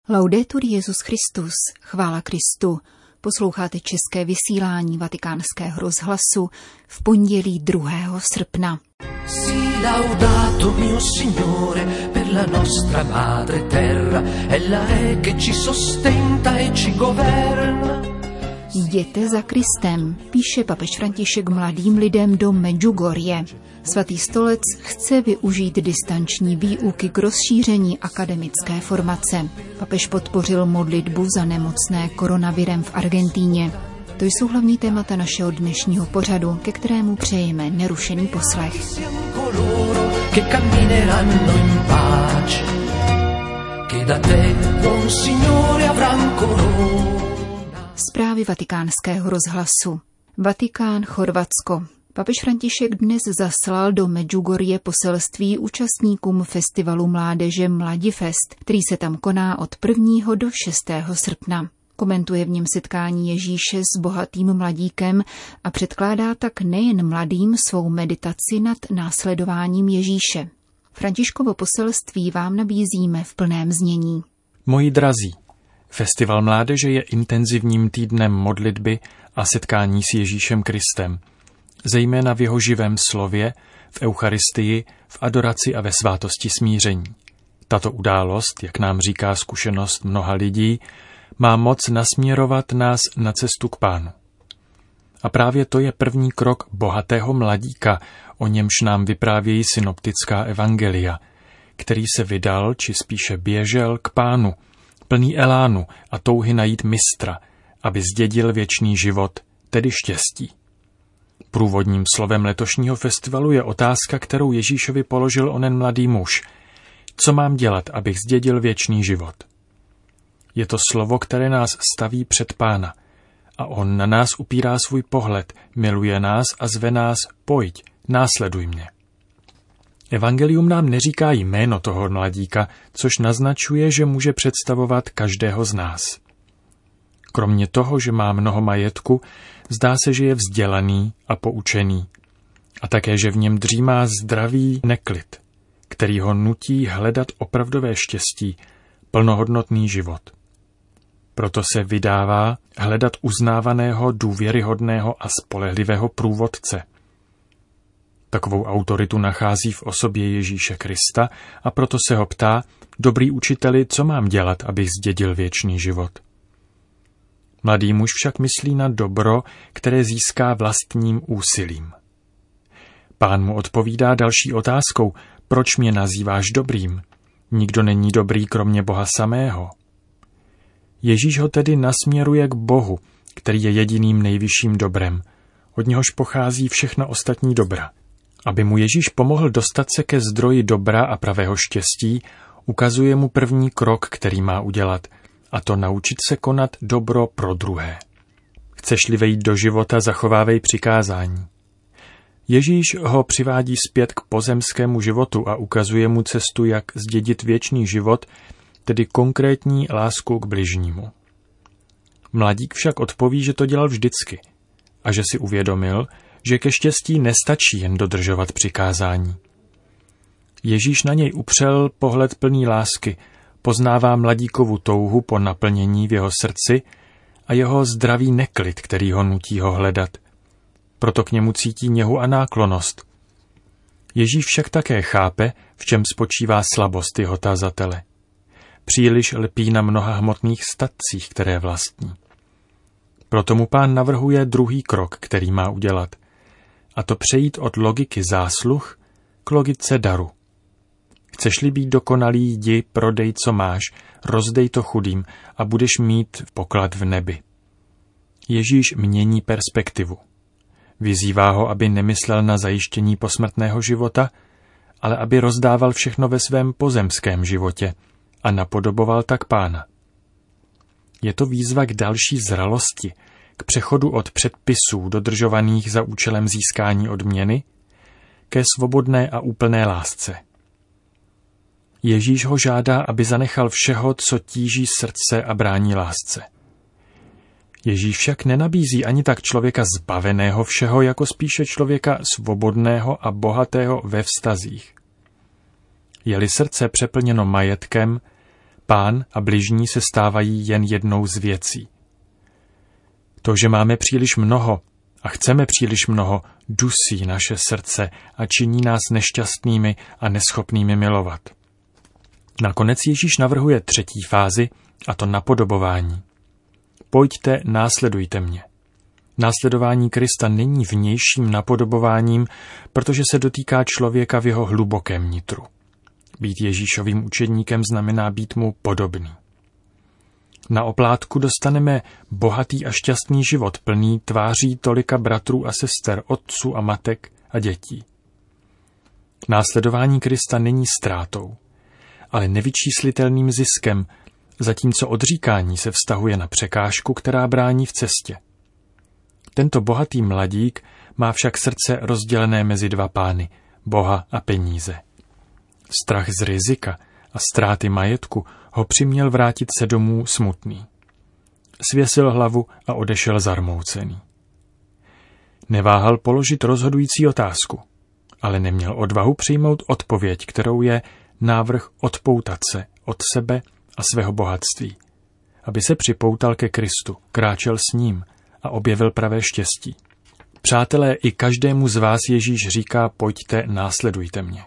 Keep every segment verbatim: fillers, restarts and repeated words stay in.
Laudetur Jesus Christus, chvála Kristu. Posloucháte české vysílání Vatikánského rozhlasu v pondělí druhého srpna. Si laudato mio Signore per la nostra madre terra, ella è che ci sostenta e ci governa. Jděte za Kristem, píše papež František mladým lidem do Medjugorje. Svatý stolec chce využít distanční výuky k rozšíření akademické formace. Papež podpořil modlitbu za nemocné koronavirem v Argentíně. To jsou hlavní témata našeho dnešního pořadu, ke kterému přejeme nerušený poslech. Zprávy Vatikánského rozhlasu. Vatikán, Chorvatsko. Papež František dnes zaslal do Medjugorje poselství účastníkům festivalu mládeže Mladifest, který se tam koná od prvního do šestého srpna. Komentuje v něm setkání Ježíše s bohatým mladíkem a předkládá tak nejen mladým svou meditaci nad následováním Ježíše. Františkovo poselství vám nabízíme v plném znění. Moji drazí, Festival mládeže je intenzivním týdnem modlitby a setkání s Ježíšem Kristem, zejména v jeho živém slově, v eucharistii, v adoraci a ve svátosti smíření. Tato událost, jak nám říká zkušenost mnoha lidí, má moc nasměrovat nás na cestu k Pánu. A právě to je první krok bohatého mladíka, o němž nám vyprávějí synoptická evangelia, který se vydal, či spíše běžel k Pánu, plný elánu a touhy najít mistra, aby zdědil věčný život, tedy štěstí. Průvodním slovem letošního festivalu je otázka, kterou Ježíšovi položil onen mladý muž. Co mám dělat, abych zdědil věčný život? Je to slovo, které nás staví před Pána. A on na nás upírá svůj pohled, miluje nás a zve nás, pojď, následuj mě. Evangelium nám neříká jméno toho mladíka, což naznačuje, že může představovat každého z nás. Kromě toho, že má mnoho majetku, zdá se, že je vzdělaný a poučený. A také, že v něm dřímá zdravý neklid, který ho nutí hledat opravdové štěstí, plnohodnotný život. Proto se vydává hledat uznávaného, důvěryhodného a spolehlivého průvodce. Takovou autoritu nachází v osobě Ježíše Krista a proto se ho ptá, dobrý učiteli, co mám dělat, abych zdědil věčný život? Mladý muž však myslí na dobro, které získá vlastním úsilím. Pán mu odpovídá další otázkou, proč mě nazýváš dobrým? Nikdo není dobrý kromě Boha samého. Ježíš ho tedy nasměruje k Bohu, který je jediným nejvyšším dobrem, od něhož pochází všechna ostatní dobra. Aby mu Ježíš pomohl dostat se ke zdroji dobra a pravého štěstí, ukazuje mu první krok, který má udělat, a to naučit se konat dobro pro druhé. Chceš-li vejít do života, zachovávej přikázání. Ježíš ho přivádí zpět k pozemskému životu a ukazuje mu cestu, jak zdědit věčný život, tedy konkrétní lásku k bližnímu. Mladík však odpoví, že to dělal vždycky a že si uvědomil, že ke štěstí nestačí jen dodržovat přikázání. Ježíš na něj upřel pohled plný lásky, poznává mladíkovu touhu po naplnění v jeho srdci a jeho zdravý neklid, který ho nutí ho hledat. Proto k němu cítí něhu a náklonost. Ježíš však také chápe, v čem spočívá slabost jeho tazatele. Příliš lpí na mnoha hmotných statcích, které vlastní. Proto mu Pán navrhuje druhý krok, který má udělat, a to přejít od logiky zásluh k logice daru. Chceš-li být dokonalý, jdi, prodej, co máš, rozdej to chudým a budeš mít poklad v nebi. Ježíš mění perspektivu. Vyzývá ho, aby nemyslel na zajištění posmrtného života, ale aby rozdával všechno ve svém pozemském životě a napodoboval tak Pána. Je to výzva k další zralosti, k přechodu od předpisů dodržovaných za účelem získání odměny ke svobodné a úplné lásce. Ježíš ho žádá, aby zanechal všeho, co tíží srdce a brání lásce. Ježíš však nenabízí ani tak člověka zbaveného všeho, jako spíše člověka svobodného a bohatého ve vztazích. Je-li srdce přeplněno majetkem, Pán a bližní se stávají jen jednou z věcí. To, že máme příliš mnoho a chceme příliš mnoho, dusí naše srdce a činí nás nešťastnými a neschopnými milovat. Nakonec Ježíš navrhuje třetí fázi, a to napodobování. Pojďte, následujte mě. Následování Krista není vnějším napodobováním, protože se dotýká člověka v jeho hlubokém nitru. Být Ježíšovým učedníkem znamená být mu podobný. Na oplátku dostaneme bohatý a šťastný život, plný tváří tolika bratrů a sester, otců a matek a dětí. Následování Krista není ztrátou, ale nevyčíslitelným ziskem, zatímco odříkání se vztahuje na překážku, která brání v cestě. Tento bohatý mladík má však srdce rozdělené mezi dva pány, Boha a peníze. Strach z rizika a ztráty majetku ho přiměl vrátit se domů smutný. Svěsil hlavu a odešel zarmoucený. Neváhal položit rozhodující otázku, ale neměl odvahu přijmout odpověď, kterou je návrh odpoutat se od sebe a svého bohatství, aby se připoutal ke Kristu, kráčel s ním a objevil pravé štěstí. Přátelé, i každému z vás Ježíš říká, pojďte, následujte mě.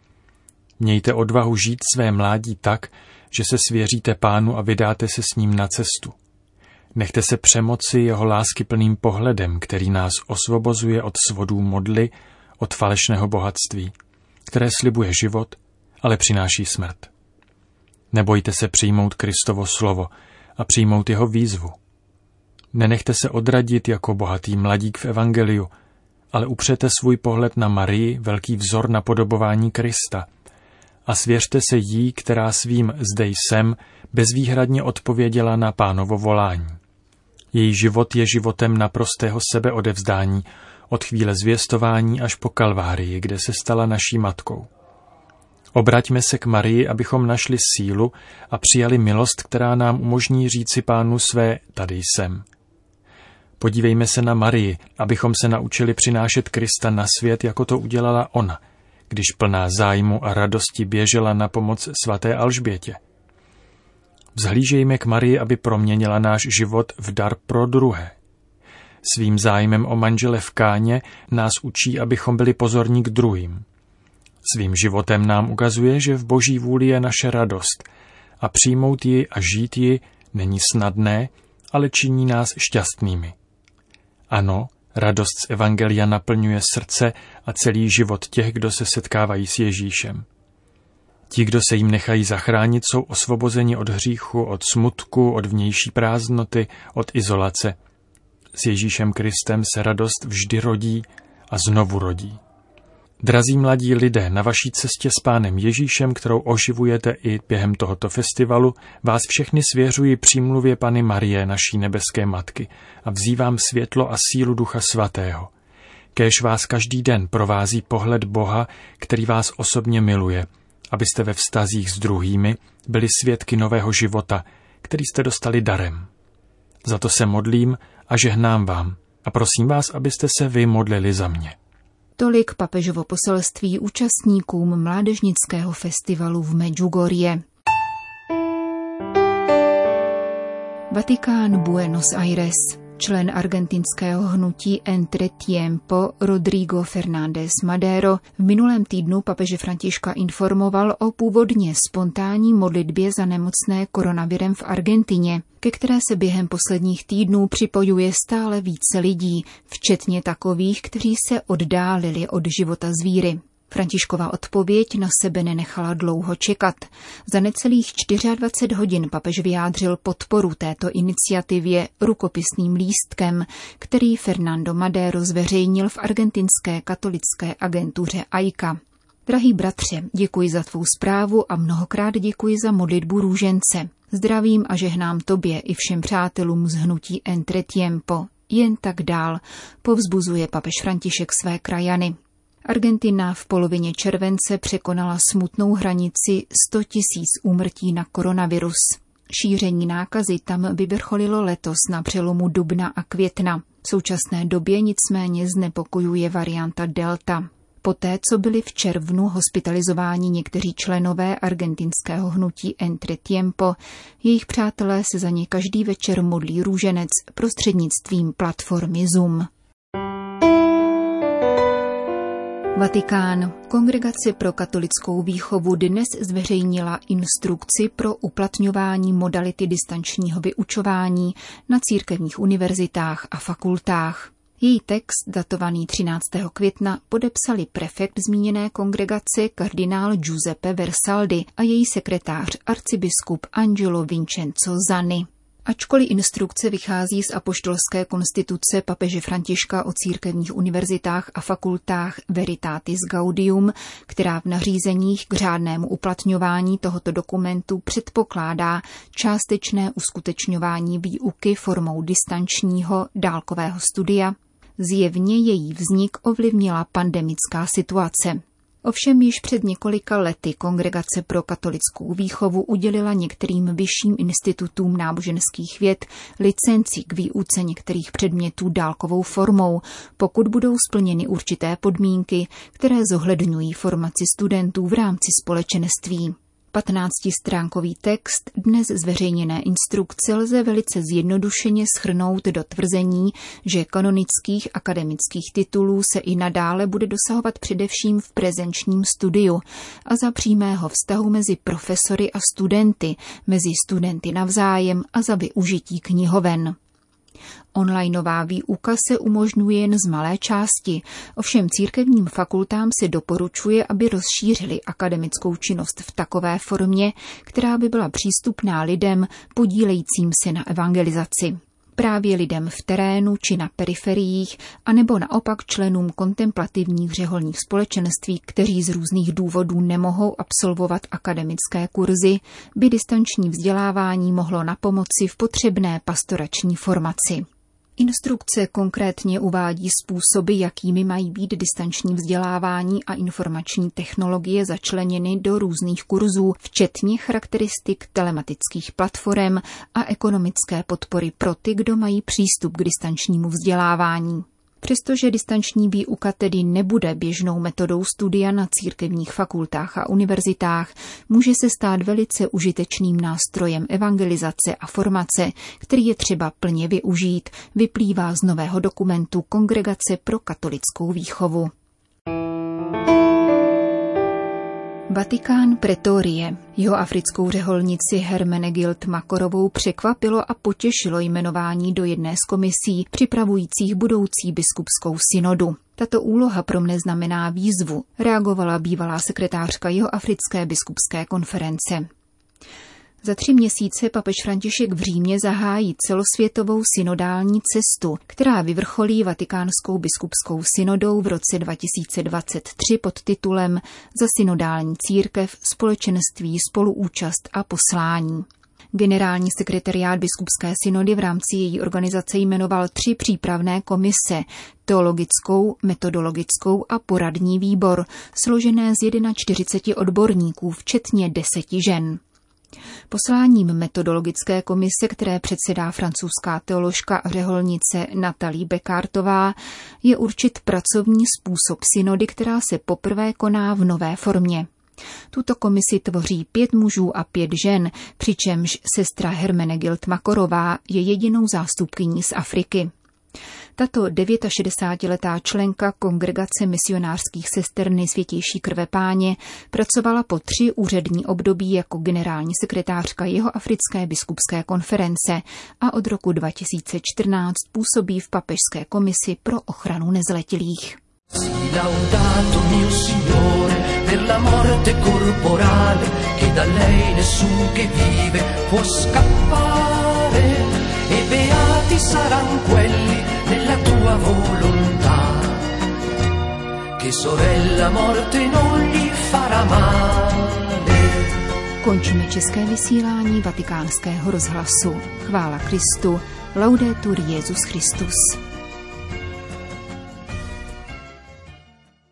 Mějte odvahu žít své mládí tak, že se svěříte Pánu a vydáte se s ním na cestu. Nechte se přemoci jeho láskyplným pohledem, který nás osvobozuje od svodů modly, od falešného bohatství, které slibuje život, ale přináší smrt. Nebojte se přijmout Kristovo slovo a přijmout jeho výzvu. Nenechte se odradit jako bohatý mladík v evangeliu, ale upřete svůj pohled na Marii, velký vzor napodobování Krista, a svěřte se jí, která svým zde jsem bezvýhradně odpověděla na Pánovo volání. Její život je životem naprostého sebeodevzdání, od chvíle zvěstování až po Kalvárii, kde se stala naší matkou. Obraťme se k Marii, abychom našli sílu a přijali milost, která nám umožní říci Pánu své, tady jsem. Podívejme se na Marii, abychom se naučili přinášet Krista na svět, jako to udělala ona, když plná zájmu a radosti běžela na pomoc svaté Alžbětě. Vzhlížejme k Marii, aby proměnila náš život v dar pro druhé. Svým zájmem o manžele v Káně nás učí, abychom byli pozorní k druhým. Svým životem nám ukazuje, že v Boží vůli je naše radost a přijmout ji a žít ji není snadné, ale činí nás šťastnými. Ano, radost z evangelia naplňuje srdce a celý život těch, kdo se setkávají s Ježíšem. Ti, kdo se jim nechají zachránit, jsou osvobozeni od hříchu, od smutku, od vnější prázdnoty, od izolace. S Ježíšem Kristem se radost vždy rodí a znovu rodí. Drazí mladí lidé, na vaší cestě s Pánem Ježíšem, kterou oživujete i během tohoto festivalu, vás všechny svěřuji přímluvě Panny Marie, naší nebeské matky, a vzývám světlo a sílu Ducha Svatého. Kéž vás každý den provází pohled Boha, který vás osobně miluje, abyste ve vztazích s druhými byli svědky nového života, který jste dostali darem. Za to se modlím a žehnám vám a prosím vás, abyste se vy modlili za mě. Tolik papežovo poselství účastníkům mládežnického festivalu v Medjugorje. Vatikán, Buenos Aires. Člen argentinského hnutí Entre Tiempo Rodrigo Fernández Madero v minulém týdnu papeže Františka informoval o původně spontánní modlitbě za nemocné koronavirem v Argentině, ke které se během posledních týdnů připojuje stále více lidí, včetně takových, kteří se oddálili od života z víry. Františkova odpověď na sebe nenechala dlouho čekat. Za necelých dvacet čtyři hodin papež vyjádřil podporu této iniciativě rukopisným lístkem, který Fernando Madero zveřejnil v argentinské katolické agentuře A I C A. Drahý bratře, děkuji za tvou zprávu a mnohokrát děkuji za modlitbu růžence. Zdravím a žehnám tobě i všem přátelům z hnutí Entre Tiempo. Jen tak dál, povzbuzuje papež František své krajany. Argentina v polovině července překonala smutnou hranici sto tisíc úmrtí na koronavirus. Šíření nákazy tam vyvrcholilo letos na přelomu dubna a května. V současné době nicméně znepokojuje varianta Delta. poté co byli v červnu hospitalizováni někteří členové argentinského hnutí Entre Tiempo. Jejich přátelé se za ně každý večer modlí růženec prostřednictvím platformy Zoom. Vatikán. Kongregace pro katolickou výchovu dnes zveřejnila instrukci pro uplatňování modality distančního vyučování na církevních univerzitách a fakultách. Její text, datovaný třináctého května, podepsali prefekt zmíněné kongregace kardinál Giuseppe Versaldi a její sekretář arcibiskup Angelo Vincenzo Zanni. Ačkoliv instrukce vychází z apoštolské konstituce papeže Františka o církevních univerzitách a fakultách Veritatis Gaudium, která v nařízeních k řádnému uplatňování tohoto dokumentu předpokládá částečné uskutečňování výuky formou distančního dálkového studia, zjevně její vznik ovlivnila pandemická situace. Ovšem již před několika lety Kongregace pro katolickou výchovu udělila některým vyšším institutům náboženských věd licenci k výuce některých předmětů dálkovou formou, pokud budou splněny určité podmínky, které zohledňují formaci studentů v rámci společenství. patnáctistránkový text dnes zveřejněné instrukce lze velice zjednodušeně shrnout do tvrzení, že kanonických akademických titulů se i nadále bude dosahovat především v prezenčním studiu a za přímého vztahu mezi profesory a studenty, mezi studenty navzájem a za využití knihoven. Onlineová výuka se umožňuje jen z malé části, ovšem církevním fakultám se doporučuje, aby rozšířili akademickou činnost v takové formě, která by byla přístupná lidem podílejícím se na evangelizaci. Právě lidem v terénu či na periferiích, anebo naopak členům kontemplativních řeholních společenství, kteří z různých důvodů nemohou absolvovat akademické kurzy, by distanční vzdělávání mohlo napomoci v potřebné pastorační formaci. Instrukce konkrétně uvádí způsoby, jakými mají být distanční vzdělávání a informační technologie začleněny do různých kurzů, včetně charakteristik telematických platform a ekonomické podpory pro ty, kdo mají přístup k distančnímu vzdělávání. Přestože distanční výuka tedy nebude běžnou metodou studia na církevních fakultách a univerzitách, může se stát velice užitečným nástrojem evangelizace a formace, který je třeba plně využít, vyplývá z nového dokumentu Kongregace pro katolickou výchovu. Vatikán Pretorie. Jeho africkou řeholnici Hermenegild Makorovou překvapilo a potěšilo jmenování do jedné z komisí připravujících budoucí biskupskou synodu. Tato úloha pro mne znamená výzvu, reagovala bývalá sekretářka Jihoafrické biskupské konference. Za tři měsíce papež František v Římě zahájí celosvětovou synodální cestu, která vyvrcholí Vatikánskou biskupskou synodou v roce dva tisíce dvacet tři pod titulem Za synodální církev, společenství, spoluúčast a poslání. Generální sekretariát biskupské synody v rámci její organizace jmenoval tři přípravné komise, teologickou, metodologickou a poradní výbor, složené z čtyřiceti jedna odborníků, včetně deseti žen. Posláním metodologické komise, které předsedá francouzská teoložka a řeholnice Nathalie Bekartová, je určit pracovní způsob synody, která se poprvé koná v nové formě. Tuto komisi tvoří pět mužů a pět žen, přičemž sestra Hermenegild Makorová je jedinou zástupkyní z Afriky. Tato šedesátidevítiletá členka Kongregace misionářských sester Nejsvětější krve Páně pracovala po tři úřední období jako generální sekretářka Jihoafrické biskupské konference a od roku dva tisíce čtrnáct působí v papežské komisi pro ochranu nezletilých. Nella tua volontà, che sorella morte non gli farà male. Končíme české vysílání Vatikánského rozhlasu. Chvála Kristu, laudetur Jesus Christus.